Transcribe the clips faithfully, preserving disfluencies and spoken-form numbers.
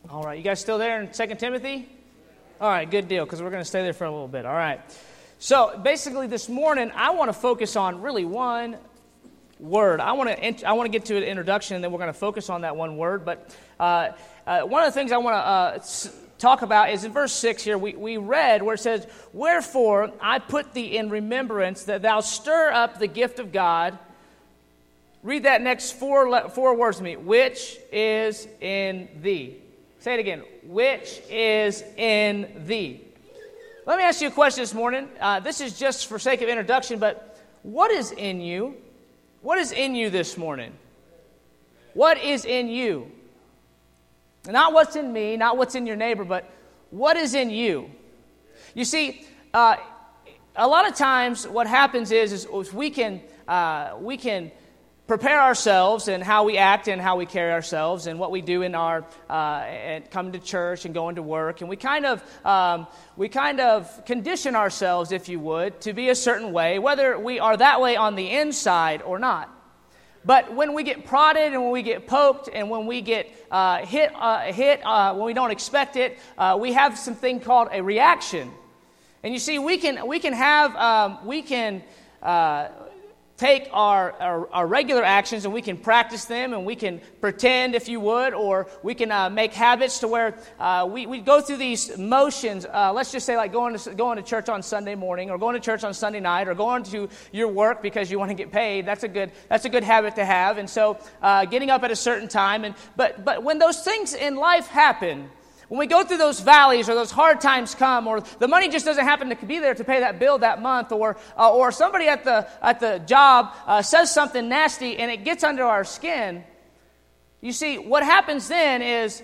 All right, you guys still there in Second Timothy? All right, good deal, because we're going to stay there for a little bit. All right. So basically this morning, I want to focus on really one word. I want to I want to get to an introduction, and then we're going to focus on that one word. But uh, uh, one of the things I want to uh, s- talk about is in verse six here, we, we read where it says, "Wherefore I put thee in remembrance that thou stir up the gift of God." Read that next four, le- four words to me. Which is in thee. Say it again. Which is in thee. Let me ask you a question this morning. Uh, this is just for sake of introduction, but what is in you? What is in you this morning? What is in you? Not what's in me, not what's in your neighbor, but what is in you? You see, uh, a lot of times what happens is, is we can uh, we can prepare ourselves and how we act and how we carry ourselves and what we do in our uh, and come to church and going to work, and we kind of um, we kind of condition ourselves, if you would, to be a certain way, whether we are that way on the inside or not. But when we get prodded and when we get poked and when we get uh, hit uh, hit uh, when we don't expect it, uh, we have something called a reaction. And you see, we can we can have um, we can. Uh, take our, our, our regular actions and we can practice them and we can pretend, if you would, or we can uh, make habits to where uh, we, we go through these motions. Uh, let's just say like going to, going to church on Sunday morning or going to church on Sunday night or going to your work because you want to get paid. That's a good that's a good habit to have. And so uh, getting up at a certain time. and But but when those things in life happen, when we go through those valleys or those hard times come, or the money just doesn't happen to be there to pay that bill that month, or uh, or somebody at the at the job uh, says something nasty and it gets under our skin, you see, what happens then is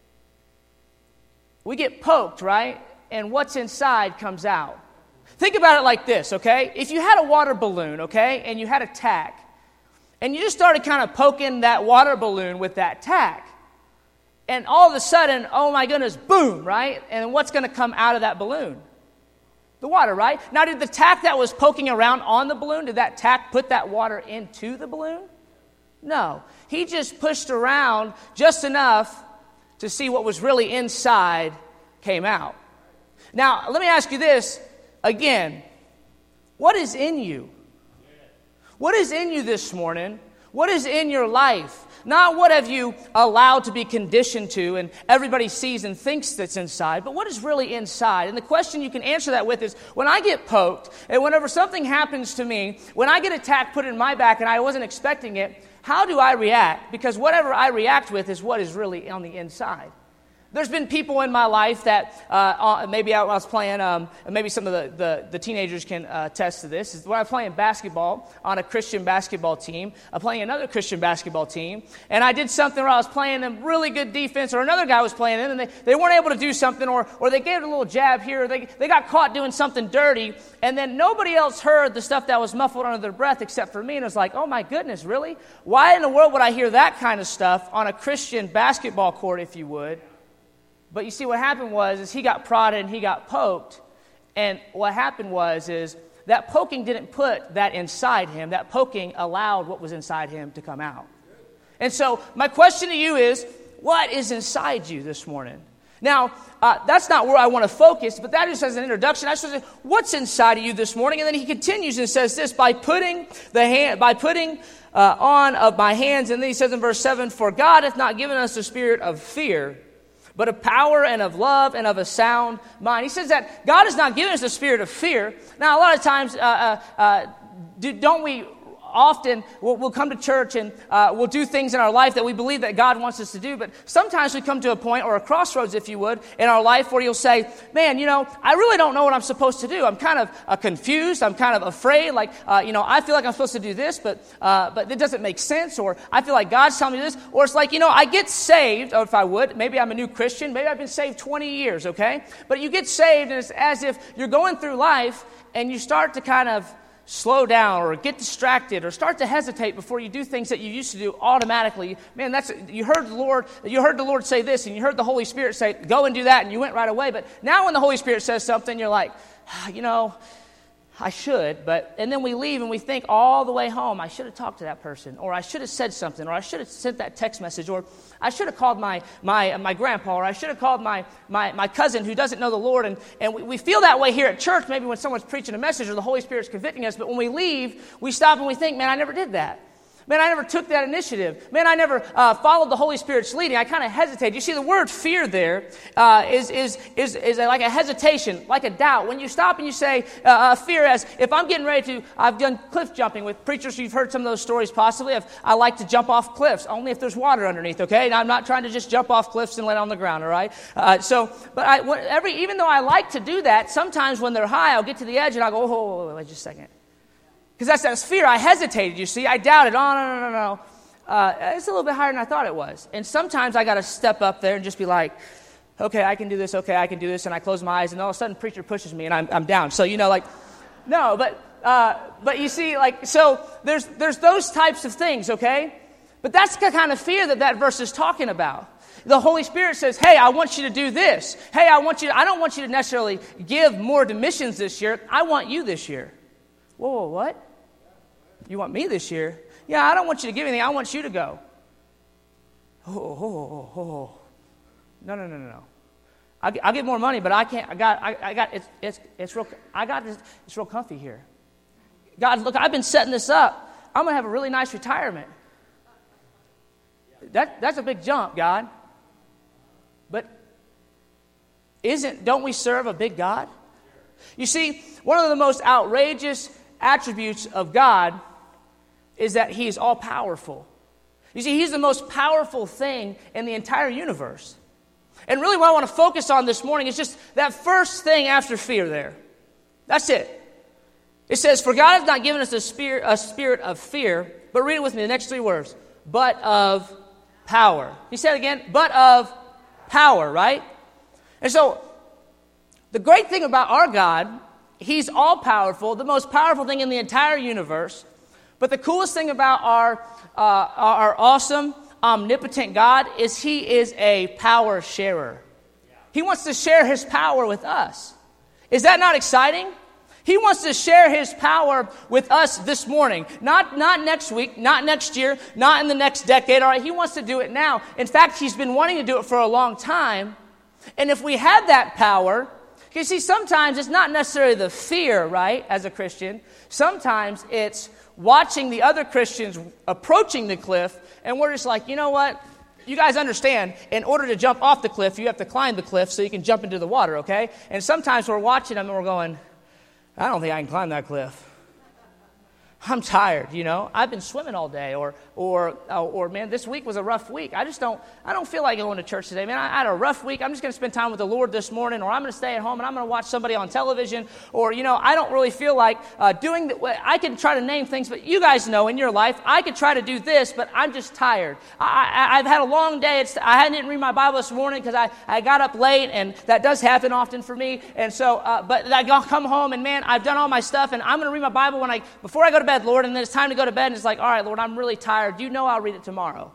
we get poked, right? And what's inside comes out. Think about it like this, okay? If you had a water balloon, okay, and you had a tack, and you just started kind of poking that water balloon with that tack, and all of a sudden, oh my goodness, boom, right? And what's going to come out of that balloon? The water, right? Now, did the tack that was poking around on the balloon, did that tack put that water into the balloon? No. He just pushed around just enough to see what was really inside came out. Now, let me ask you this again. What is in you? What is in you this morning? What is in your life? Not what have you allowed to be conditioned to and everybody sees and thinks that's inside, but what is really inside? And the question you can answer that with is, when I get poked and whenever something happens to me, when I get a tack put in my back and I wasn't expecting it, how do I react? Because whatever I react with is what is really on the inside. There's been people in my life that uh, maybe I was playing, um, maybe some of the, the, the teenagers can uh, attest to this, is when I was playing basketball on a Christian basketball team, I'm playing another Christian basketball team, and I did something where I was playing them really good defense, or another guy was playing them, and they, they weren't able to do something, or or they gave it a little jab here, or they, they got caught doing something dirty, and then nobody else heard the stuff that was muffled under their breath except for me, and it was like, oh my goodness, really? Why in the world would I hear that kind of stuff on a Christian basketball court, if you would? But you see, what happened was is he got prodded and he got poked. And what happened was is that poking didn't put that inside him. That poking allowed what was inside him to come out. And so my question to you is, what is inside you this morning? Now, uh, that's not where I want to focus, but that is as an introduction. I should say, what's inside of you this morning? And then he continues and says this, by putting the hand, by putting uh, on of my hands. And then he says in verse seven, for God hath not given us a spirit of fear, but of power and of love and of a sound mind. He says that God has not given us a spirit of fear. Now, a lot of times, uh, uh, uh, do, don't we often, we'll, we'll come to church and uh, we'll do things in our life that we believe that God wants us to do, but sometimes we come to a point, or a crossroads, if you would, in our life where you'll say, man, you know, I really don't know what I'm supposed to do. I'm kind of uh, confused. I'm kind of afraid. Like, uh, you know, I feel like I'm supposed to do this, but uh, but it doesn't make sense. Or I feel like God's telling me this. Or it's like, you know, I get saved, or if I would, maybe I'm a new Christian. Maybe I've been saved twenty years, okay? But you get saved, and it's as if you're going through life, and you start to kind of slow down or get distracted or start to hesitate before you do things that you used to do automatically. Man, that's you heard the Lord, you heard the Lord say this, and you heard the Holy Spirit say, go and do that, and you went right away. But now when the Holy Spirit says something, you're like, ah, you know, I should, but, and then we leave and we think all the way home, I should have talked to that person, or I should have said something, or I should have sent that text message, or I should have called my my my grandpa, or I should have called my my, my cousin who doesn't know the Lord. And, and we, we feel that way here at church, maybe when someone's preaching a message or the Holy Spirit's convicting us, but when we leave, we stop and we think, man, I never did that. Man, I never took that initiative. Man, I never uh, followed the Holy Spirit's leading. I kind of hesitated. You see, the word fear there uh, is, is, is, is like a hesitation, like a doubt. When you stop and you say uh, uh, fear as, if I'm getting ready to, I've done cliff jumping with preachers, you've heard some of those stories possibly. I've, I like to jump off cliffs, only if there's water underneath, okay? Now, I'm not trying to just jump off cliffs and land on the ground, all right? Uh, so, but I, every, even though I like to do that, sometimes when they're high, I'll get to the edge and I'll go, oh, wait, wait, wait just a second. Because that's that fear. I hesitated, you see. I doubted. Oh, no, no, no, no. Uh, it's a little bit higher than I thought it was. And sometimes I got to step up there and just be like, okay, I can do this. Okay, I can do this. And I close my eyes, and all of a sudden, preacher pushes me, and I'm, I'm down. So, you know, like, no, but uh, but you see, like, so there's there's those types of things, okay? But that's the kind of fear that that verse is talking about. The Holy Spirit says, hey, I want you to do this. Hey, I want you to, I don't want you to necessarily give more to missions this year. I want you this year. Whoa, whoa, what? You want me this year? Yeah, I don't want you to give anything. I want you to go. Oh, oh, oh, oh. No, no, no, no, no. I'll, I'll get more money, but I can't. I got. I, I got. It's. It's. It's real. I got this. It's real comfy here. God, look, I've been setting this up. I'm gonna have a really nice retirement. That. That's a big jump, God. But isn't? Don't we serve a big God? You see, one of the most outrageous attributes of God is that he is all-powerful. You see, he's the most powerful thing in the entire universe. And really what I want to focus on this morning is just that first thing after fear there. That's it. It says, for God has not given us a spirit, a spirit of fear, but read it with me, the next three words, but of power. He said again, but of power, right? And so, the great thing about our God, he's all-powerful, the most powerful thing in the entire universe. But the coolest thing about our, uh, our awesome, omnipotent God is he is a power sharer. He wants to share his power with us. Is that not exciting? He wants to share his power with us this morning. Not, not next week, not next year, not in the next decade. All right, he wants to do it now. In fact, he's been wanting to do it for a long time. And if we had that power, you see, sometimes it's not necessarily the fear, right, as a Christian. Sometimes it's watching the other Christians approaching the cliff, and we're just like, you know what? You guys understand, in order to jump off the cliff, you have to climb the cliff so you can jump into the water, okay? And sometimes we're watching them and we're going, I don't think I can climb that cliff. I'm tired, you know. I've been swimming all day, or, or, or man, this week was a rough week. I just don't, I don't feel like going to church today, man. I, I had a rough week. I'm just going to spend time with the Lord this morning, or I'm going to stay at home and I'm going to watch somebody on television, or you know, I don't really feel like uh, doing. The, I can try to name things, but you guys know in your life, I could try to do this, but I'm just tired. I, I, I've had a long day. It's, I didn't read my Bible this morning because I, I got up late, and that does happen often for me. And so, uh, but I come home and man, I've done all my stuff, and I'm going to read my Bible when I before I go to bed, Lord, and then it's time to go to bed, and it's like, all right, Lord, I'm really tired. You know I'll read it tomorrow.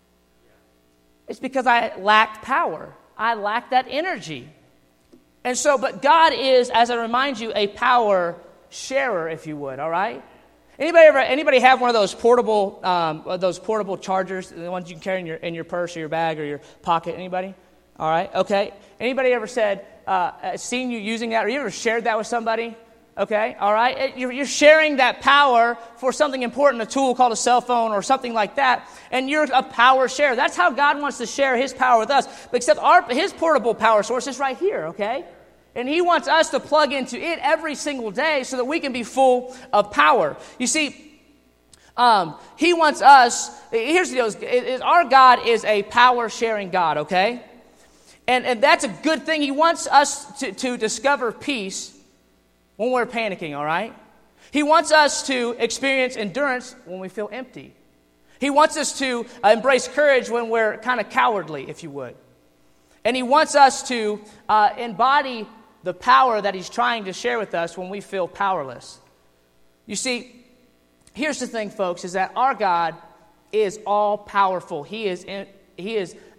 It's because I lacked power. I lacked that energy. And so, but God is, as I remind you, a power sharer, if you would, all right? Anybody ever, anybody have one of those portable, um, those portable chargers, the ones you can carry in your, in your purse or your bag or your pocket? Anybody? All right, okay. Anybody ever said, uh, seen you using that, or you ever shared that with somebody? Okay, all right? You're sharing that power for something important, a tool called a cell phone or something like that, and you're a power sharer. That's how God wants to share his power with us. But except our, his portable power source is right here, okay? And he wants us to plug into it every single day so that we can be full of power. You see, um, he wants us, here's the deal, is, is our God is a power-sharing God, okay? And, and that's a good thing. He wants us to, to discover peace when we're panicking, all right? He wants us to experience endurance when we feel empty. He wants us to uh, embrace courage when we're kind of cowardly, if you would. And he wants us to uh, embody the power that he's trying to share with us when we feel powerless. You see, here's the thing, folks, is that our God is all-powerful. He is, in, he is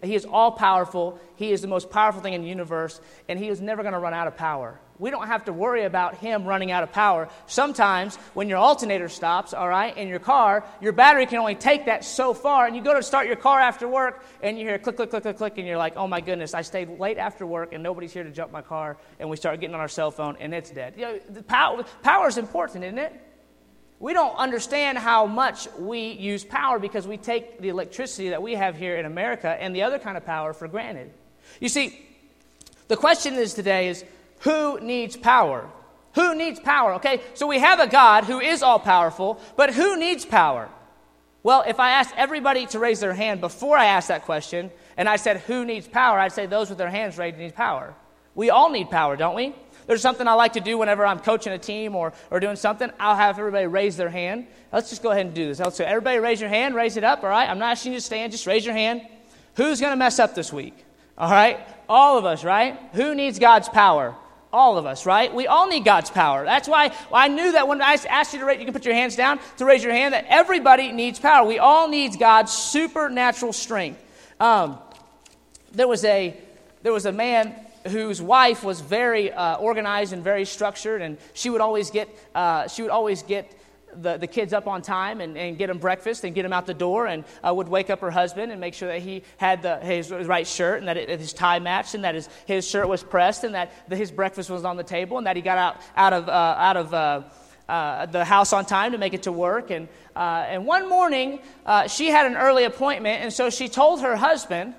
He is all-powerful. He is the most powerful thing in the universe, and he is never going to run out of power. We don't have to worry about him running out of power. Sometimes when your alternator stops, all right, in your car, your battery can only take that so far, and you go to start your car after work, and you hear click, click, click, click, click, and you're like, oh my goodness, I stayed late after work, and nobody's here to jump my car, and we start getting on our cell phone, and it's dead. You know, the power, power is important, isn't it? We don't understand how much we use power because we take the electricity that we have here in America and the other kind of power for granted. You see, the question is today is, who needs power? Who needs power? Okay, so we have a God who is all-powerful, but who needs power? Well, if I asked everybody to raise their hand before I asked that question, and I said, who needs power? I'd say those with their hands raised need power. We all need power, don't we? There's something I like to do whenever I'm coaching a team or, or doing something. I'll have everybody raise their hand. Let's just go ahead and do this. Let's so everybody raise your hand, raise it up, all right? I'm not asking you to stand, just raise your hand. Who's going to mess up this week? All right? All of us, right? Who needs God's power? All of us, right? We all need God's power. That's why I knew that when I asked you to raise, you can put your hands down, to raise your hand, that everybody needs power. We all need God's supernatural strength. Um, there was a there was a man whose wife was very uh, organized and very structured, and she would always get uh, she would always get the, the kids up on time and, and get them breakfast and get them out the door, and uh, would wake up her husband and make sure that he had the, his right shirt and that it, his tie matched and that his, his shirt was pressed and that the, his breakfast was on the table and that he got out out of uh, out of uh, uh, the house on time to make it to work. And uh, and one morning uh, she had an early appointment, and so she told her husband,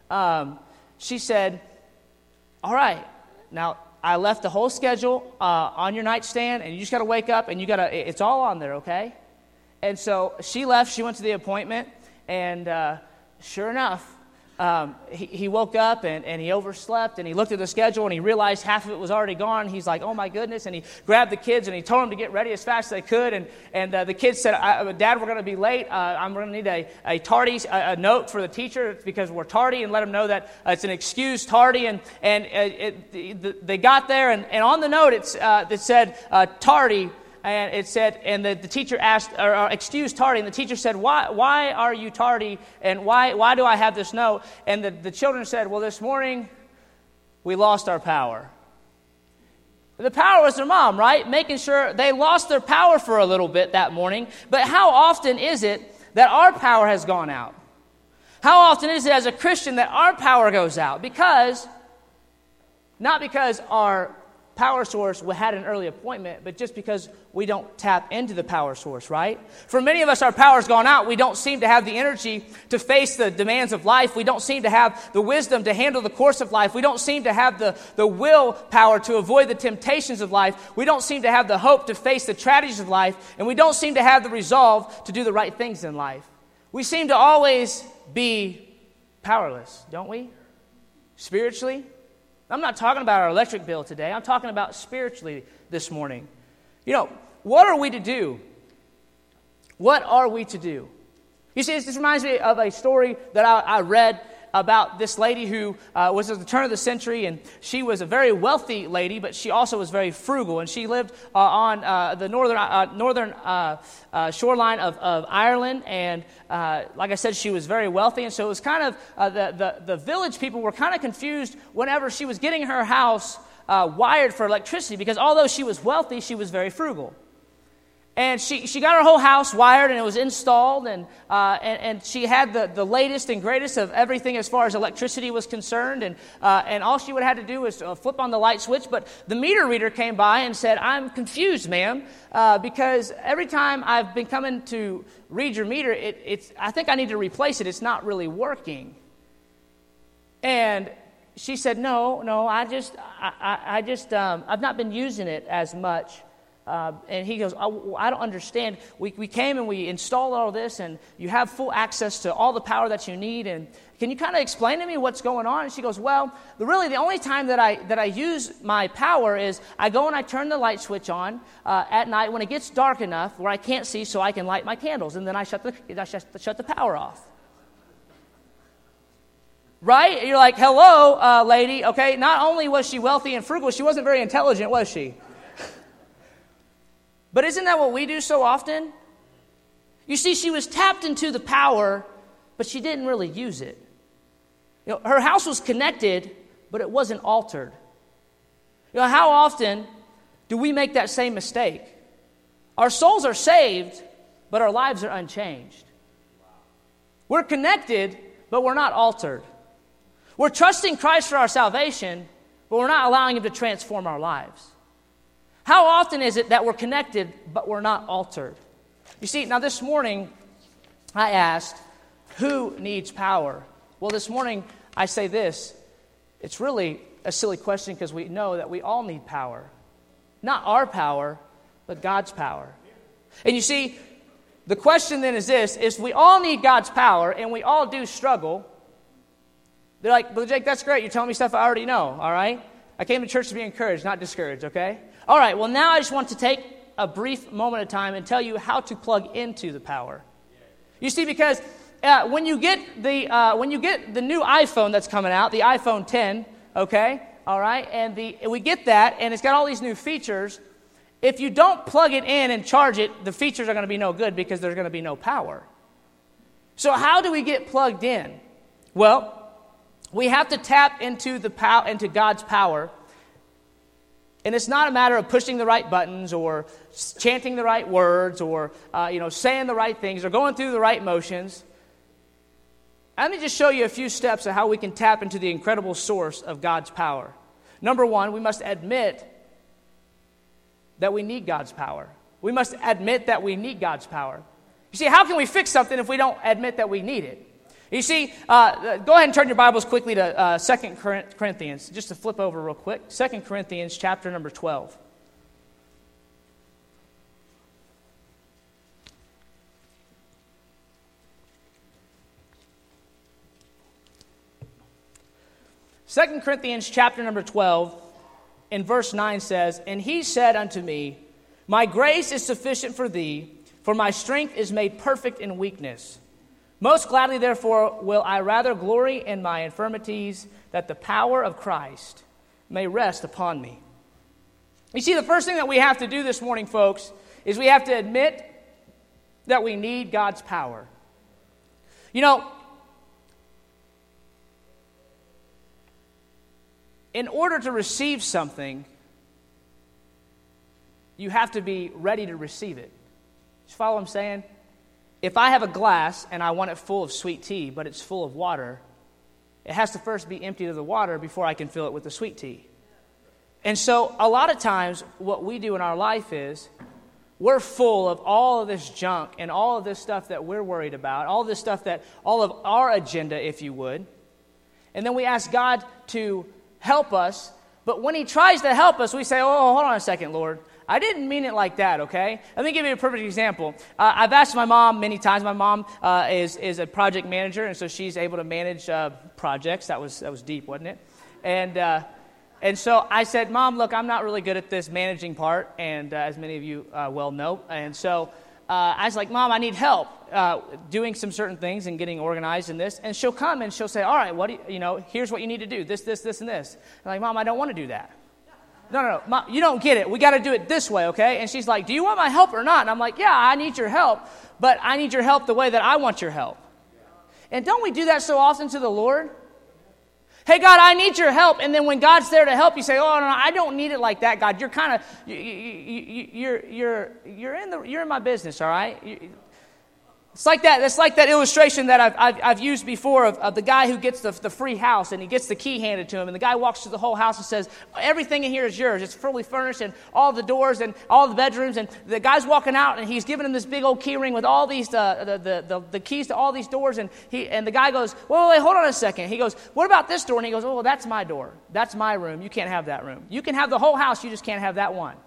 um, she said, "All right, now I left the whole schedule uh, on your nightstand, and you just got to wake up, and you got to, it's all on there, okay?" And so she left, she went to the appointment, and uh, sure enough, um, he, he woke up, and, and he overslept, and he looked at the schedule, and he realized half of it was already gone. He's like, oh my goodness, and he grabbed the kids, and he told them to get ready as fast as they could, and, and uh, the kids said, I, Dad, we're going to be late. Uh, I'm going to need a, a tardy a, a note for the teacher because we're tardy, and let them know that uh, it's an excuse tardy, and, and uh, it, it, they got there, and, and on the note it's, uh, it said uh, tardy. And it said, and the, the teacher asked, or, or excuse tardy, and the teacher said, why why are you tardy, and why why do I have this note? And the, the children said, well, this morning we lost our power. The power was their mom, right? Making sure they lost their power for a little bit that morning. But how often is it that our power has gone out? How often is it as a Christian that our power goes out? Because, not because our power source had an early appointment, but just because we don't tap into the power source, right? For many of us, our power's gone out. We don't seem to have the energy to face the demands of life. We don't seem to have the wisdom to handle the course of life. We don't seem to have the, the willpower to avoid the temptations of life. We don't seem to have the hope to face the tragedies of life. And we don't seem to have the resolve to do the right things in life. We seem to always be powerless, don't we? Spiritually. I'm not talking about our electric bill today. I'm talking about spiritually this morning. You know, what are we to do? What are we to do? You see, this reminds me of a story that I, I read about this lady who uh, was at the turn of the century, and she was a very wealthy lady, but she also was very frugal, and she lived uh, on uh, the northern uh, northern uh, uh, shoreline of, of Ireland, and uh, like I said, she was very wealthy, and so it was kind of, uh, the, the, the village people were kind of confused whenever she was getting her house uh, wired for electricity, because although she was wealthy, she was very frugal. And she, she got her whole house wired, and it was installed, and uh, and, and she had the, the latest and greatest of everything as far as electricity was concerned, and uh, and all she would have to do was uh, flip on the light switch. But the meter reader came by and said, "I'm confused, ma'am, uh, because every time I've been coming to read your meter, it, it's I think I need to replace it. It's not really working." And she said, "No, no, I just I, I, I just um, I've not been using it as much." Uh, and he goes, oh, I don't understand. We, we came and we installed all this, and you have full access to all the power that you need. And can you kind of explain to me what's going on? And she goes, well, the, really the only time that I that I use my power is I go and I turn the light switch on uh, at night when it gets dark enough where I can't see, so I can light my candles, and then I shut the I shut, shut the power off. Right? You're like, hello, uh, lady. Okay, not only was she wealthy and frugal, she wasn't very intelligent, was she? But isn't that what we do so often? You see, she was tapped into the power, but she didn't really use it. You know, her house was connected, but it wasn't altered. You know, how often do we make that same mistake? Our souls are saved, but our lives are unchanged. We're connected, but we're not altered. We're trusting Christ for our salvation, but we're not allowing Him to transform our lives. How often is it that we're connected, but we're not altered? You see, now this morning, I asked, who needs power? Well, this morning, I say this. It's really a silly question because we know that we all need power. Not our power, but God's power. And you see, the question then is this, is we all need God's power, and we all do struggle. They're like, Brother Jake, that's great. You're telling me stuff I already know, all right? I came to church to be encouraged, not discouraged, okay? All right, well, now I just want to take a brief moment of time and tell you how to plug into the power. You see, because uh, when you get the uh, when you get the new iPhone that's coming out, the iPhone ten, okay, all right, and the we get that, and it's got all these new features. If you don't plug it in and charge it, the features are going to be no good because there's going to be no power. So how do we get plugged in? Well, we have to tap into the pow- into God's power. And it's not a matter of pushing the right buttons or chanting the right words or uh, you know saying the right things or going through the right motions. Let me just show you a few steps of how we can tap into the incredible source of God's power. Number one, we must admit that we need God's power. We must admit that we need God's power. You see, how can we fix something if we don't admit that we need it? You see, uh, go ahead and turn your Bibles quickly to uh, Second Corinthians, just to flip over real quick. Second Corinthians chapter number twelve. Second Corinthians chapter number twelve, in verse nine says, "And he said unto me, My grace is sufficient for thee, for my strength is made perfect in weakness. Most gladly, therefore, will I rather glory in my infirmities, that the power of Christ may rest upon me." You see, the first thing that we have to do this morning, folks, is we have to admit that we need God's power. You know, in order to receive something, you have to be ready to receive it. You follow what I'm saying? If I have a glass and I want it full of sweet tea, but it's full of water, it has to first be emptied of the water before I can fill it with the sweet tea. And so a lot of times what we do in our life is we're full of all of this junk and all of this stuff that we're worried about, all of this stuff that, all of our agenda, if you would. And then we ask God to help us, but when He tries to help us, we say, oh, hold on a second, Lord. I didn't mean it like that, okay? Let me give you a perfect example. Uh, I've asked my mom many times. My mom uh, is is a project manager, and so she's able to manage uh, projects. That was that was deep, wasn't it? And uh, and so I said, Mom, look, I'm not really good at this managing part, and uh, as many of you uh, well know. And so uh, I was like, Mom, I need help uh, doing some certain things and getting organized in this. And she'll come and she'll say, all right, what do you, you know, here's what you need to do, this, this, this, and this. I'm like, Mom, I don't want to do that. No, no, no, Mom, you don't get it. We got to do it this way, okay? And she's like, do you want my help or not? And I'm like, yeah, I need your help, but I need your help the way that I want your help. And don't we do that so often to the Lord? Hey, God, I need your help. And then when God's there to help, you say, oh, no, no, I don't need it like that, God. You're kind of, you, you, you, you're, you're, you're in the, you're in my business, all right? You, It's like that. It's like that illustration that I've I've, I've used before of, of the guy who gets the, the free house and he gets the key handed to him, and the guy walks through the whole house and says, everything in here is yours. It's fully furnished and all the doors and all the bedrooms, and the guy's walking out and he's giving him this big old key ring with all these uh, the, the the the keys to all these doors, and he and the guy goes, well, wait, hold on a second. He goes, what about this door? And he goes, oh, well, that's my door. That's my room. You can't have that room. You can have the whole house. You just can't have that one.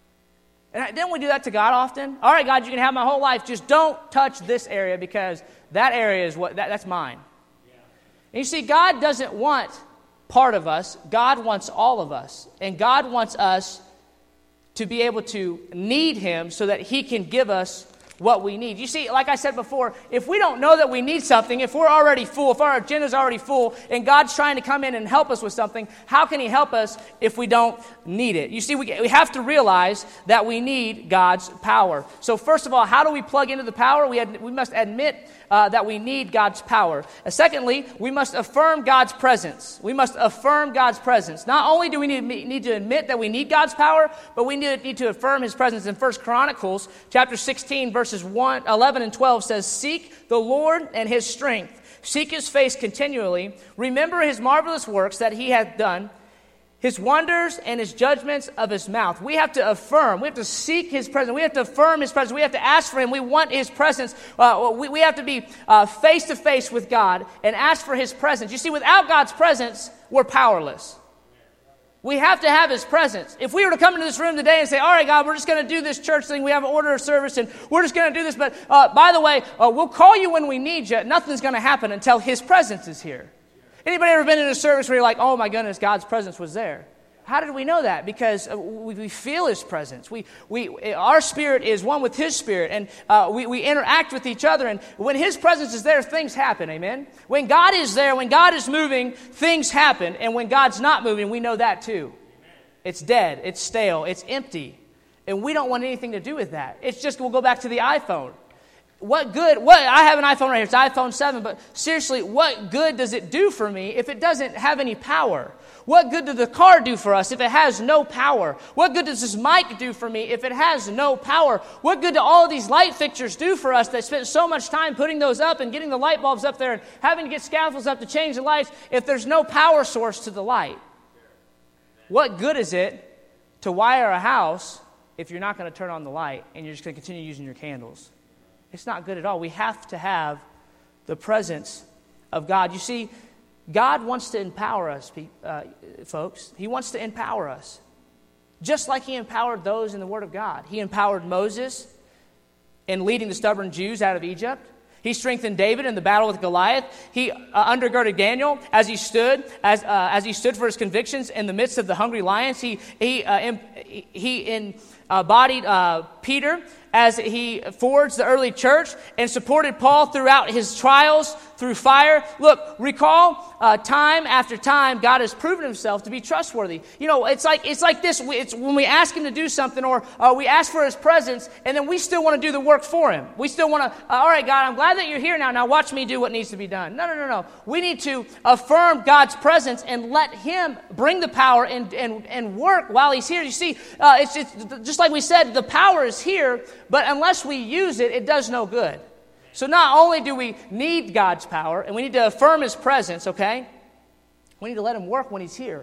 And didn't we do that to God often? All right, God, you can have my whole life. Just don't touch this area because that area is what that, that's mine. Yeah. And you see, God doesn't want part of us. God wants all of us. And God wants us to be able to need Him so that He can give us what we need. You see, like I said before, if we don't know that we need something, if we're already full, if our agenda's already full, and God's trying to come in and help us with something, how can he help us if we don't need it? You see, we, we have to realize that we need God's power. So first of all, how do we plug into the power? We, had, we must admit Uh, that we need God's power. Uh, secondly, we must affirm God's presence. We must affirm God's presence. Not only do we need, need to admit that we need God's power, but we need, need to affirm his presence. In First Chronicles chapter sixteen, verses one, eleven and twelve says, "Seek the Lord and his strength. Seek his face continually. Remember his marvelous works that he hath done, his wonders and his judgments of his mouth." We have to affirm. We have to seek his presence. We have to affirm his presence. We have to ask for him. We want his presence. Uh, we, we have to be uh, face-to-face with God and ask for his presence. You see, without God's presence, we're powerless. We have to have his presence. If we were to come into this room today and say, all right, God, we're just going to do this church thing. We have an order of service, and we're just going to do this. But uh, by the way, uh, we'll call you when we need you. Nothing's going to happen until his presence is here. Anybody ever been in a service where you're like, oh my goodness, God's presence was there? How did we know that? Because uh, we, we feel his presence. We, we, our spirit is one with his spirit, and uh, we, we interact with each other. And when his presence is there, things happen, amen? When God is there, when God is moving, things happen. And when God's not moving, we know that too. It's dead, it's stale, it's empty. And we don't want anything to do with that. It's just, we'll go back to the iPhone. What good, what, I have an iPhone right here, it's iPhone seven, but seriously, what good does it do for me if it doesn't have any power? What good did the car do for us if it has no power? What good does this mic do for me if it has no power? What good do all of these light fixtures do for us that spent so much time putting those up and getting the light bulbs up there and having to get scaffolds up to change the lights if there's no power source to the light? What good is it to wire a house if you're not going to turn on the light and you're just going to continue using your candles? It's not good at all. We have to have the presence of God. You see, God wants to empower us, uh, folks. He wants to empower us. Just like he empowered those in the Word of God. He empowered Moses in leading the stubborn Jews out of Egypt. He strengthened David in the battle with Goliath. He uh, undergirded Daniel as he stood as uh, as he stood for his convictions in the midst of the hungry lions. He he uh, in, he embodied uh, Peter as he forged the early church and supported Paul throughout his trials through fire. Look, recall uh, time after time, God has proven himself to be trustworthy. You know, it's like it's like this. It's when we ask him to do something, or uh, we ask for his presence, and then we still want to do the work for him. We still want to, uh, all right, God, I'm glad that you're here now. Now watch me do what needs to be done. No, no, no, no. We need to affirm God's presence and let him bring the power and and, and work while he's here. You see, uh, it's, it's just like we said, the power is here, but unless we use it, it does no good. So not only do we need God's power, and we need to affirm his presence, okay? We need to let him work when he's here.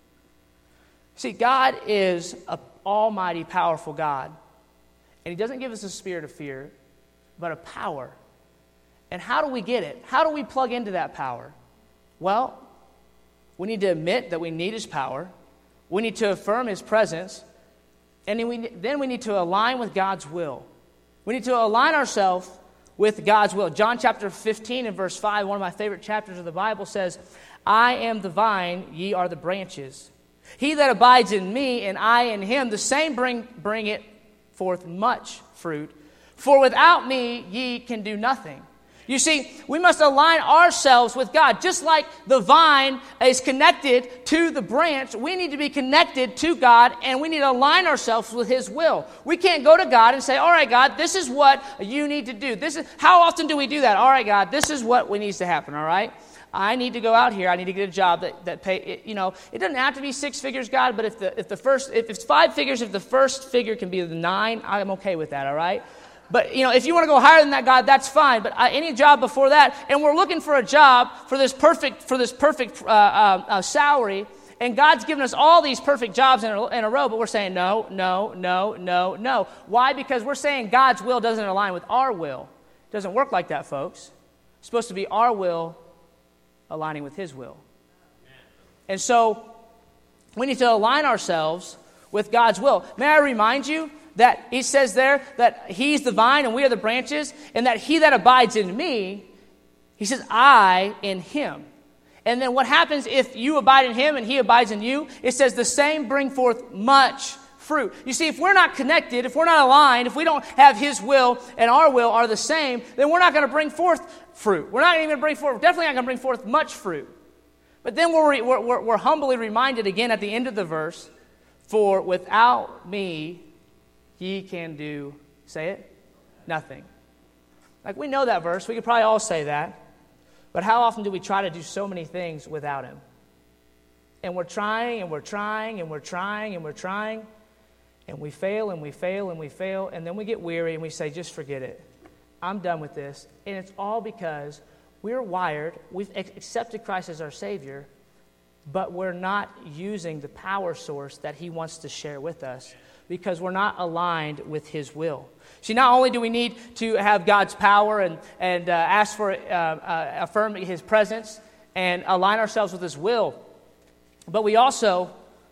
See, God is an almighty, powerful God. And he doesn't give us a spirit of fear, but a power. And how do we get it? How do we plug into that power? Well, we need to admit that we need his power. We need to affirm his presence. And then we, then we need to align with God's will. We need to align ourselves with God's will. John chapter fifteen and verse five, one of my favorite chapters of the Bible, says, I am the vine, ye are the branches. He that abides in me, and I in him, the same bring, bring it forth much fruit. For without me ye can do nothing. You see, we must align ourselves with God. Just like the vine is connected to the branch, we need to be connected to God, and we need to align ourselves with his will. We can't go to God and say, all right, God, this is what you need to do. This is how often do we do that? All right, God, this is what needs to happen, all right? I need to go out here. I need to get a job that, that pay, it, you know, it doesn't have to be six figures, God, but if the if the first, if it's five figures, if the first figure can be the nine, I'm okay with that, all right? But, you know, if you want to go higher than that, God, that's fine. But uh, any job before that, and we're looking for a job for this perfect for this perfect uh, uh, uh, salary, and God's given us all these perfect jobs in a, in a row, but we're saying no, no, no, no, no. Why? Because we're saying God's will doesn't align with our will. It doesn't work like that, folks. It's supposed to be our will aligning with his will. And so we need to align ourselves with God's will. May I remind you that he says there that he's the vine and we are the branches, and that he that abides in me, he says, I in him. And then what happens if you abide in him and he abides in you? It says the same bring forth much fruit. You see, if we're not connected, if we're not aligned, if we don't have His will and our will are the same, then we're not going to bring forth fruit. We're not even going to bring forth, definitely not going to bring forth much fruit. But then we're, we're, we're humbly reminded again at the end of the verse, for without me, ye can do, say it, nothing. Like, we know that verse. We could probably all say that. But how often do we try to do so many things without Him? And we're trying, and we're trying, and we're trying, and we're trying. And we fail, and we fail, and we fail. And then we get weary, and we say, just forget it. I'm done with this. And it's all because we're wired. We've accepted Christ as our Savior. But we're not using the power source that He wants to share with us, because we're not aligned with His will. See, not only do we need to have God's power and, and uh, ask for, uh, uh, affirm His presence and align ourselves with His will, but we also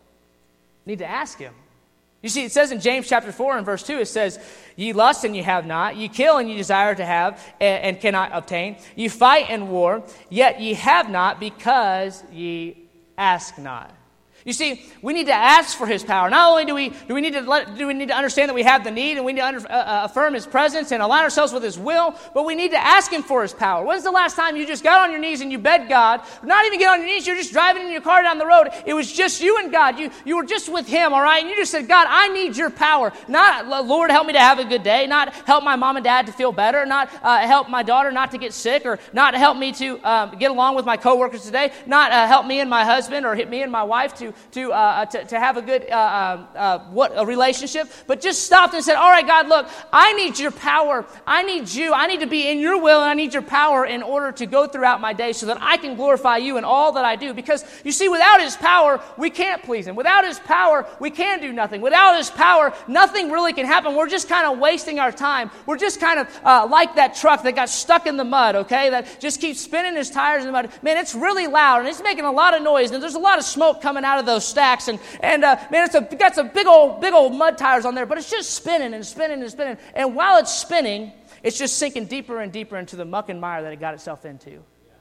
need to ask Him. You see, it says in James chapter four and verse two, it says, ye lust and ye have not, ye kill and ye desire to have and, and cannot obtain, ye fight and war, yet ye have not because ye ask not. You see, we need to ask for His power. Not only do we do we need to let, do we need to understand that we have the need, and we need to under, uh, affirm His presence and align ourselves with His will, but we need to ask Him for His power. When's the last time you just got on your knees and you begged God? Not even get on your knees, you're just driving in your car down the road. It was just you and God. You you were just with Him, all right? And you just said, God, I need your power. Not, Lord, help me to have a good day. Not help my mom and dad to feel better. Not uh, help my daughter not to get sick, or not help me to um, get along with my coworkers today. Not uh, help me and my husband, or hit me and my wife to to uh, To, to have a good uh, uh, what a relationship, but just stopped and said, all right, God, look, I need your power. I need you. I need to be in your will, and I need your power in order to go throughout my day so that I can glorify you in all that I do. Because, you see, without His power, we can't please Him. Without His power, we can do nothing. Without His power, nothing really can happen. We're just kind of wasting our time. We're just kind of uh, like that truck that got stuck in the mud, okay, that just keeps spinning his tires in the mud. Man, it's really loud, and it's making a lot of noise, and there's a lot of smoke coming out of those stacks, and And, uh, man, it's a, got some big old, big old mud tires on there, but it's just spinning and spinning and spinning. And while it's spinning, it's just sinking deeper and deeper into the muck and mire that it got itself into.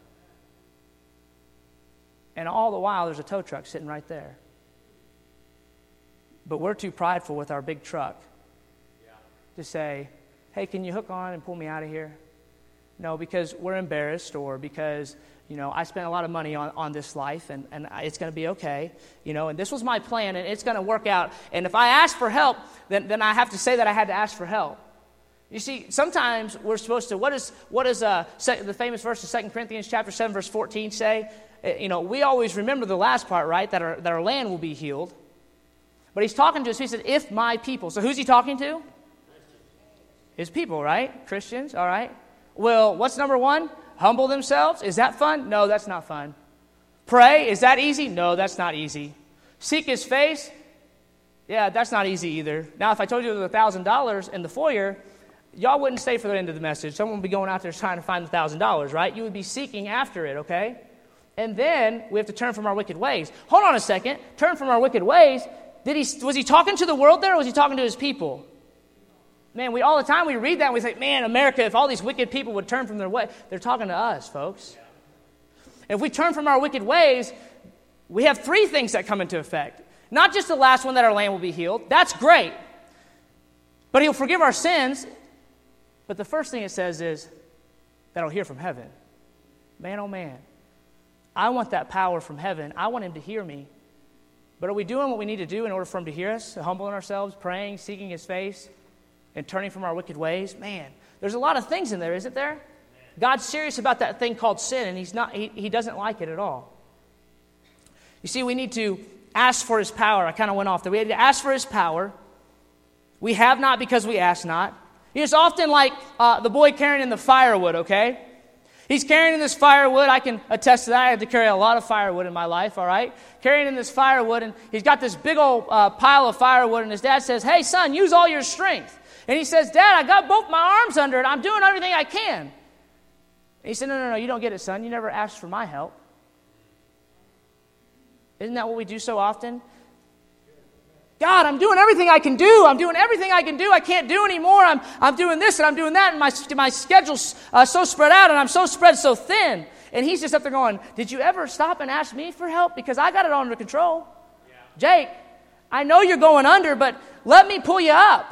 And all the while, there's a tow truck sitting right there. But we're too prideful with our big truck to say, hey, can you hook on and pull me out of here? No, because we're embarrassed, or because, you know, I spent a lot of money on, on this life, and, and it's going to be okay, you know, and this was my plan, and it's going to work out. And if I ask for help, then, then I have to say that I had to ask for help. You see, sometimes we're supposed to, what is what is uh, the famous verse of Second Corinthians chapter seven, verse fourteen say? You know, we always remember the last part, right, that our, that our land will be healed. But he's talking to us, he said, if my people. So who's he talking to? His people, right? Christians, all right. Well, what's number one? Humble themselves. Is that fun? No, that's not fun. Pray. Is that easy? No, that's not easy. Seek His face. Yeah, that's not easy either. Now, if I told you there was one thousand dollars in the foyer, y'all wouldn't stay for the end of the message. Someone would be going out there trying to find the one thousand dollars, right? You would be seeking after it, okay? And then we have to turn from our wicked ways. Hold on a second. Turn from our wicked ways. Did he? Was he talking to the world there, or was he talking to His people? Man, we all the time we read that and we think, man, America, if all these wicked people would turn from their way, they're talking to us, folks. If we turn from our wicked ways, we have three things that come into effect. Not just the last one, that our land will be healed. That's great. But He'll forgive our sins. But the first thing it says is that I'll hear from heaven. Man, oh man. I want that power from heaven. I want Him to hear me. But are we doing what we need to do in order for Him to hear us? Humbling ourselves, praying, seeking His face, and turning from our wicked ways? Man, there's a lot of things in there, isn't there? God's serious about that thing called sin, and he's not, he, he doesn't like it at all. You see, we need to ask for His power. I kind of went off there. We had to ask for His power. We have not because we ask not. It's often like uh, the boy carrying in the firewood, okay? He's carrying in this firewood. I can attest to that. I had to carry a lot of firewood in my life, all right? Carrying in this firewood, and he's got this big old uh, pile of firewood, and his dad says, hey, son, use all your strength. And he says, Dad, I got both my arms under it. I'm doing everything I can. And he said, no, no, no, you don't get it, son. You never asked for my help. Isn't that what we do so often? God, I'm doing everything I can do. I'm doing everything I can do. I can't do anymore. I'm I'm doing this and I'm doing that. And my, my schedule's uh, so spread out and I'm so spread so thin. And he's just up there going, did you ever stop and ask me for help? Because I got it all under control. Yeah. Jake, I know you're going under, but let me pull you up.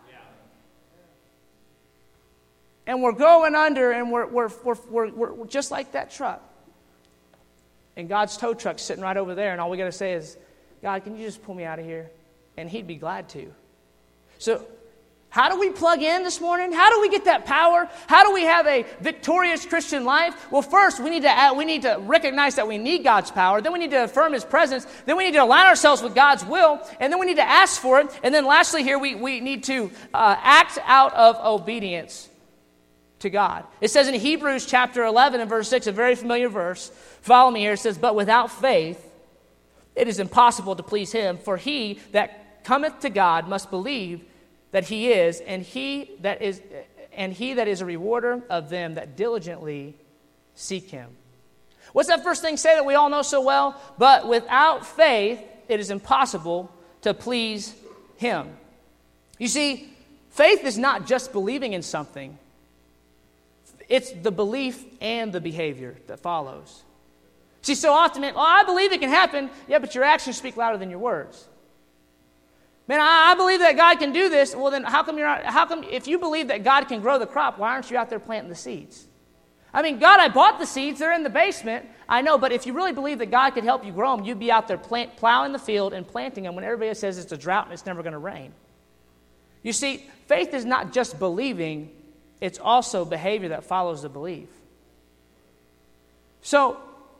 And we're going under, and we're, we're, we're, we're, we're just like that truck. And God's tow truck's sitting right over there, and all we got to say is, God, can you just pull me out of here? And he'd be glad to. So how do we plug in this morning? How do we get that power? How do we have a victorious Christian life? Well, first, we need to add, we need to recognize that we need God's power. Then we need to affirm his presence. Then we need to align ourselves with God's will. And then we need to ask for it. And then lastly here, we, we need to uh, act out of obedience to God. It says in Hebrews chapter eleven and verse six, a very familiar verse. Follow me here. It says, but without faith, it is impossible to please him. For he that cometh to God must believe that he is, and he that is, and he that is a rewarder of them that diligently seek him. What's that first thing say that we all know so well? But without faith, it is impossible to please him. You see, faith is not just believing in something. It's the belief and the behavior that follows. See, so often, well, I believe it can happen. Yeah, but your actions speak louder than your words. Man, I, I believe that God can do this. Well, then how come you're not, how come, if you believe that God can grow the crop, why aren't you out there planting the seeds? I mean, God, I bought the seeds. They're in the basement. I know, but if you really believe that God could help you grow them, you'd be out there plant, plowing the field and planting them when everybody says it's a drought and it's never going to rain. You see, faith is not just believing. It's also behavior that follows the belief. So,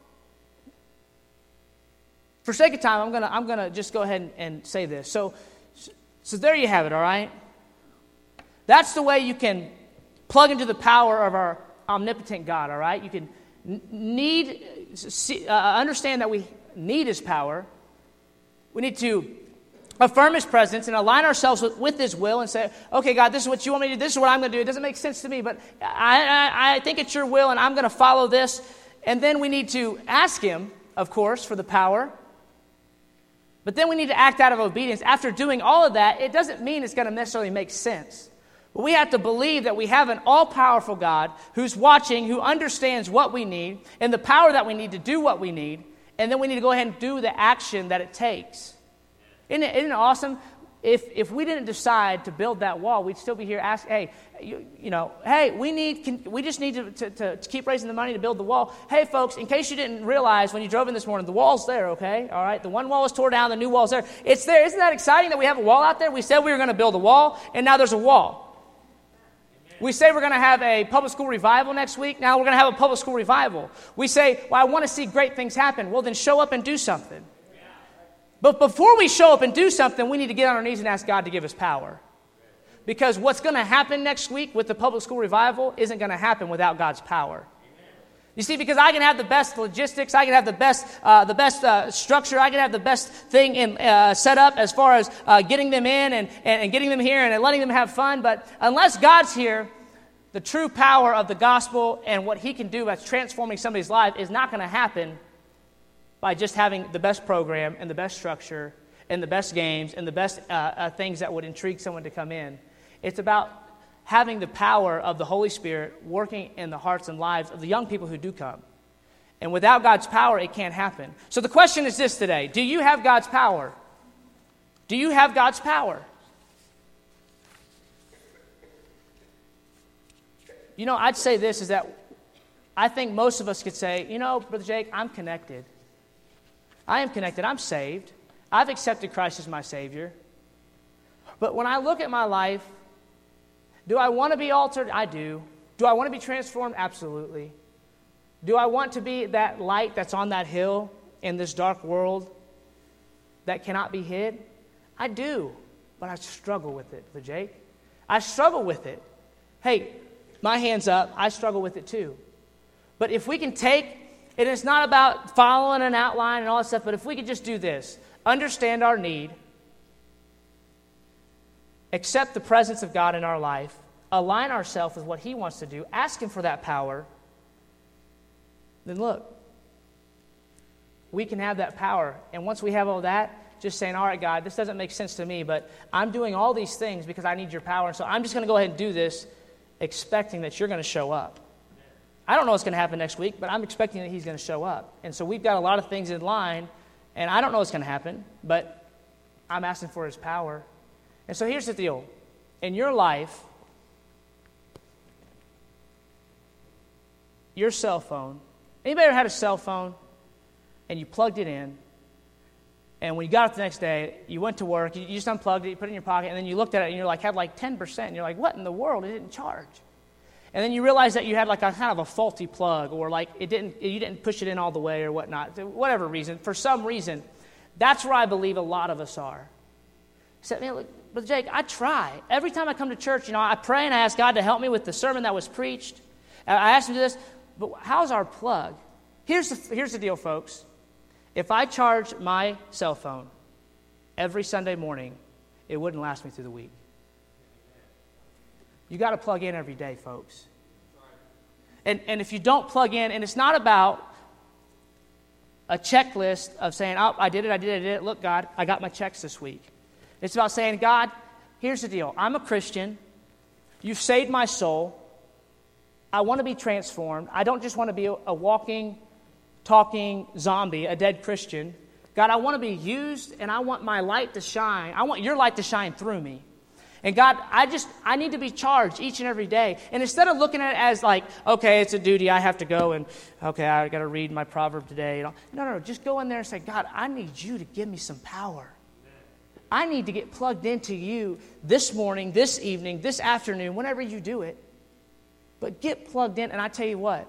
for sake of time, I'm gonna I'm gonna just go ahead and, and say this. So, so there you have it. All right. That's the way you can plug into the power of our omnipotent God. All right. You can need see, uh, understand that we need His power. We need to affirm His presence and align ourselves with, with His will and say, okay, God, this is what you want me to do. This is what I'm going to do. It doesn't make sense to me, but I, I, I think it's your will, and I'm going to follow this. And then we need to ask Him, of course, for the power. But then we need to act out of obedience. After doing all of that, it doesn't mean it's going to necessarily make sense. But we have to believe that we have an all-powerful God who's watching, who understands what we need, and the power that we need to do what we need. And then we need to go ahead and do the action that it takes. Isn't it, isn't it awesome? If if we didn't decide to build that wall, we'd still be here asking, hey, you, you know, hey, we need, can, we just need to, to, to, to keep raising the money to build the wall. Hey, folks, in case you didn't realize when you drove in this morning, the wall's there, okay? All right, the one wall was torn down, the new wall's there. It's there. Isn't that exciting that we have a wall out there? We said we were going to build a wall, and now there's a wall. We say we're going to have a public school revival next week. Now we're going to have a public school revival. We say, well, I want to see great things happen. Well, then show up and do something. But before we show up and do something, we need to get on our knees and ask God to give us power. Because what's going to happen next week with the public school revival isn't going to happen without God's power. You see, because I can have the best logistics, I can have the best uh, the best uh, structure, I can have the best thing in, uh, set up as far as uh, getting them in and, and, and getting them here and letting them have fun. But unless God's here, the true power of the gospel and what He can do by transforming somebody's life is not going to happen by just having the best program and the best structure and the best games and the best uh, uh, things that would intrigue someone to come in. It's about having the power of the Holy Spirit working in the hearts and lives of the young people who do come. And without God's power, it can't happen. So the question is this today. Do you have God's power? Do you have God's power? You know, I'd say this is that I think most of us could say, you know, Brother Jake, I'm connected. I am connected. I'm saved. I've accepted Christ as my Savior. But when I look at my life, do I want to be altered? I do. Do I want to be transformed? Absolutely. Do I want to be that light that's on that hill in this dark world that cannot be hid? I do. But I struggle with it, Brother Jake. I struggle with it. Hey, my hand's up. I struggle with it too. But if we can take, and it's not about following an outline and all that stuff, but if we could just do this, understand our need, accept the presence of God in our life, align ourselves with what He wants to do, ask Him for that power, then look, we can have that power. And once we have all that, just saying, all right, God, this doesn't make sense to me, but I'm doing all these things because I need your power, and so I'm just going to go ahead and do this, expecting that you're going to show up. I don't know what's going to happen next week, but I'm expecting that He's going to show up. And so we've got a lot of things in line, and I don't know what's going to happen, but I'm asking for his power. And so here's the deal. In your life, your cell phone, anybody ever had a cell phone and you plugged it in, and when you got up the next day, you went to work, you just unplugged it, you put it in your pocket, and then you looked at it and you're like, had like ten percent, and you're like, what in the world? It didn't charge. And then you realize that you had like a kind of a faulty plug, or like it didn't, you didn't push it in all the way or whatnot, whatever reason, for some reason. That's where I believe a lot of us are. He said, man, look, Brother Jake, I try. Every time I come to church, you know, I pray and I ask God to help me with the sermon that was preached. And I ask him to do this, but how's our plug? Here's the, here's the deal, folks. If I charge my cell phone every Sunday morning, it wouldn't last me through the week. You got to plug in every day, folks. And, and if you don't plug in, and it's not about a checklist of saying, oh, I did it, I did it, I did it. Look, God, I got my checks this week. It's about saying, God, here's the deal. I'm a Christian. You've saved my soul. I want to be transformed. I don't just want to be a, a walking, talking zombie, a dead Christian. God, I want to be used, and I want my light to shine. I want your light to shine through me. And God, I just, I need to be charged each and every day. And instead of looking at it as like, okay, it's a duty, I have to go, and okay, I got to read my proverb today. You know? No, no, no, just go in there and say, God, I need you to give me some power. I need to get plugged into you this morning, this evening, this afternoon, whenever you do it. But get plugged in, and I tell you what,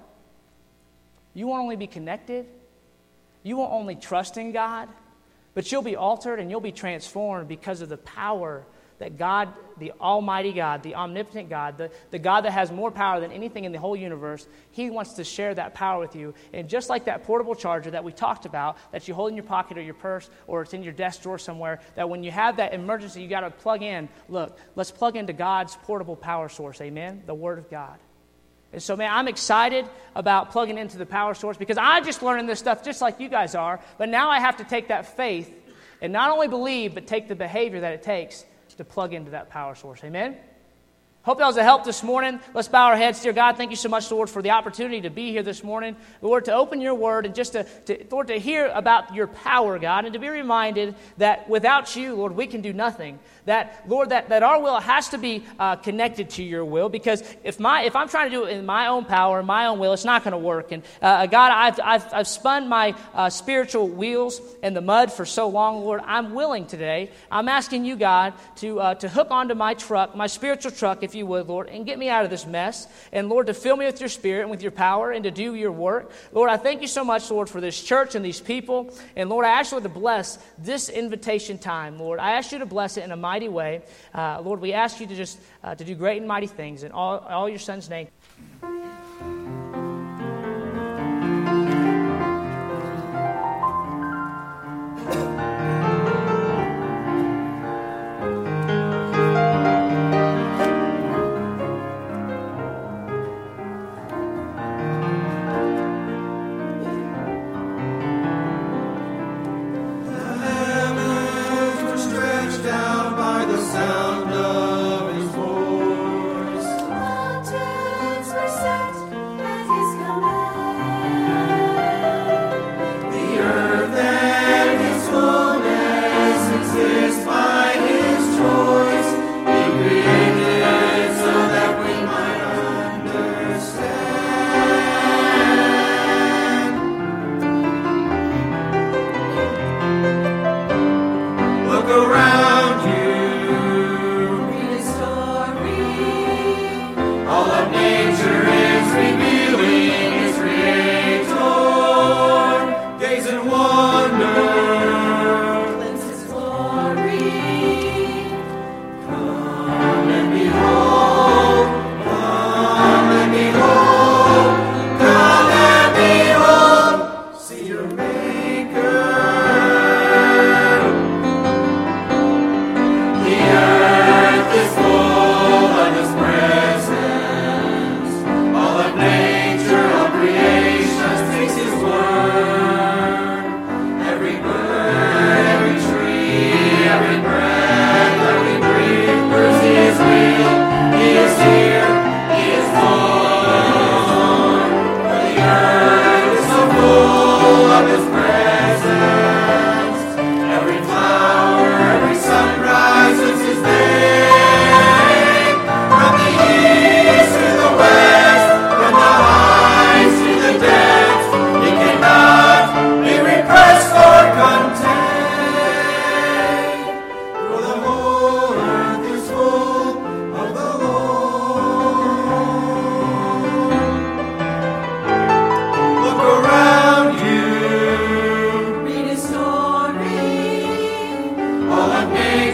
you won't only be connected, you won't only trust in God, but you'll be altered and you'll be transformed because of the power that God, the Almighty God, the omnipotent God, the, the God that has more power than anything in the whole universe, He wants to share that power with you. And just like that portable charger that we talked about, that you hold in your pocket or your purse, or it's in your desk drawer somewhere, that when you have that emergency, you got to plug in. Look, let's plug into God's portable power source, amen? The Word of God. And so, man, I'm excited about plugging into the power source because I just learning this stuff just like you guys are, but now I have to take that faith and not only believe, but take the behavior that it takes to plug into that power source. Amen? Hope that was a help this morning. Let's bow our heads. Dear God, thank you so much, Lord, for the opportunity to be here this morning. Lord, to open your word and just to, to, Lord, to hear about your power, God, and to be reminded that without you, Lord, we can do nothing. That, Lord, that, that our will has to be uh, connected to your will, because if my if I'm trying to do it in my own power, my own will, it's not going to work. And uh, God, I've, I've I've spun my uh, spiritual wheels in the mud for so long, Lord. I'm willing today. I'm asking you, God, to uh, to hook onto my truck, my spiritual truck, if you would, Lord, and get me out of this mess. And Lord, to fill me with your Spirit and with your power and to do your work. Lord, I thank you so much, Lord, for this church and these people. And Lord, I ask you to bless this invitation time, Lord. I ask you to bless it in a mighty way. Uh, Lord, we ask you to just uh, to do great and mighty things in all, all your Son's name. Mountains were set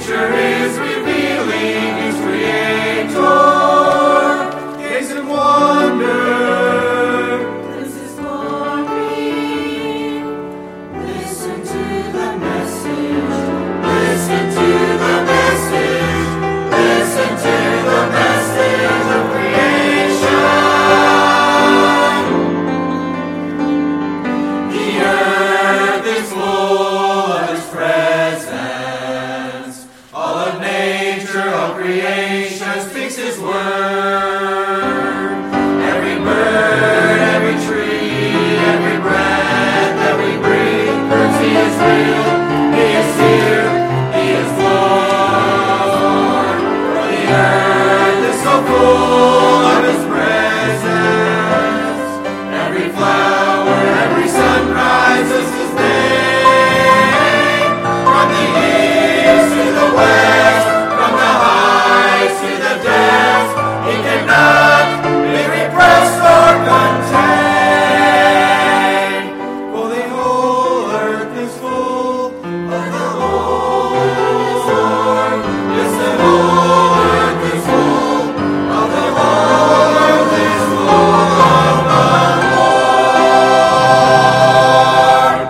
nature is revealing its creator. Gaze and wonder. This is glory. Listen to the message. Listen to the message. Listen to the message of creation. The earth is full of His presence. All of nature, all creation speaks His word. Every bird, every tree, every breath that we breathe proves He is real. He is here. He is Lord. For the earth is so full of His presence. Every flower, every sunrise is His name. From the east to the west, from the heights to the depths, He cannot be repressed or contained. For the whole earth is full of the Lord. Yes, the whole earth is full of the whole earth is full of the Lord.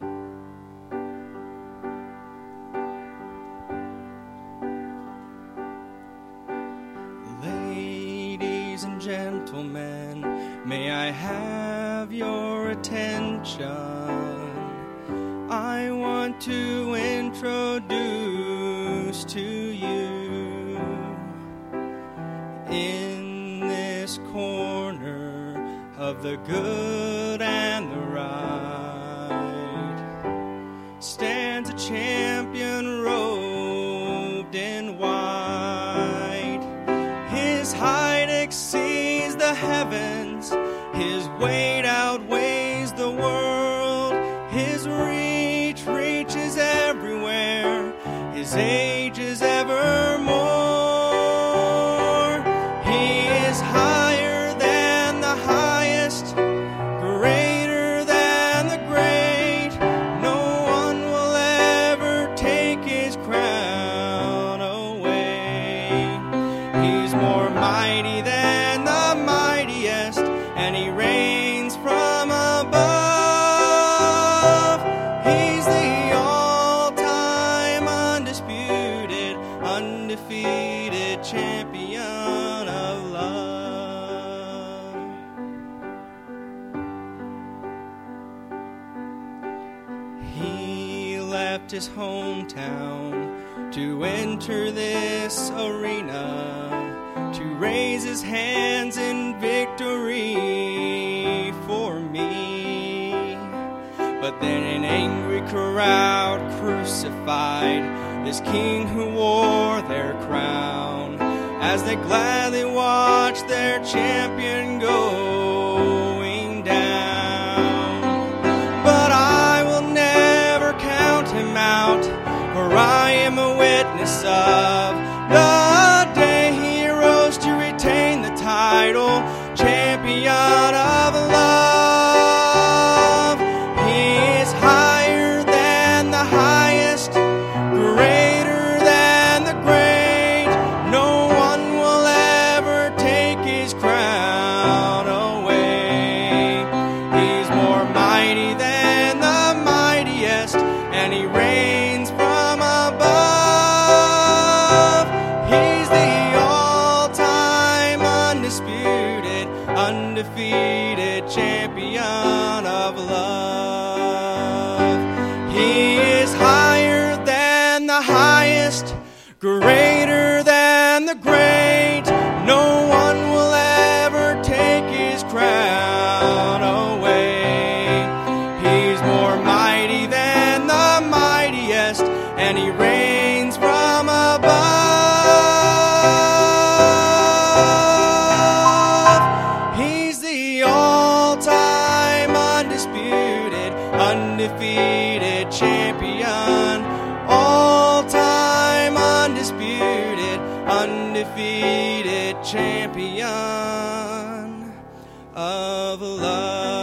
Ladies and gentlemen, may I have your attention? I want to introduce to you in this corner of the good and the right stands a champion robed in white. His height exceeds the heavens, His weight outweighs the world, His reach reaches everywhere, His age is evermore. He is higher than the highest, greater than the great. No one will ever take His crown away. He's more mighty than the mightiest, and He reigns from above. He's the all-time undisputed, undefeated champion of love. He left His hometown to enter this arena, to raise His hands in victory for me. But then an angry crowd crucified this king who wore their crown, as they gladly watched their champion going down. But I will never count Him out, for I am a witness of the day He rose to retain the title, champion of love. He is higher than the highest, greater than the great. No one will ever take His crown away. He's more mighty than the mightiest, and He reigns from above. He's the all-time undisputed, undefeated champion of love. He is higher than the highest, greater than the great. No one will ever take His crown away. He's more mighty than the mightiest, and He reigns from above. He's the all-time undisputed, undefeated champion. All-time undisputed, undefeated champion of love.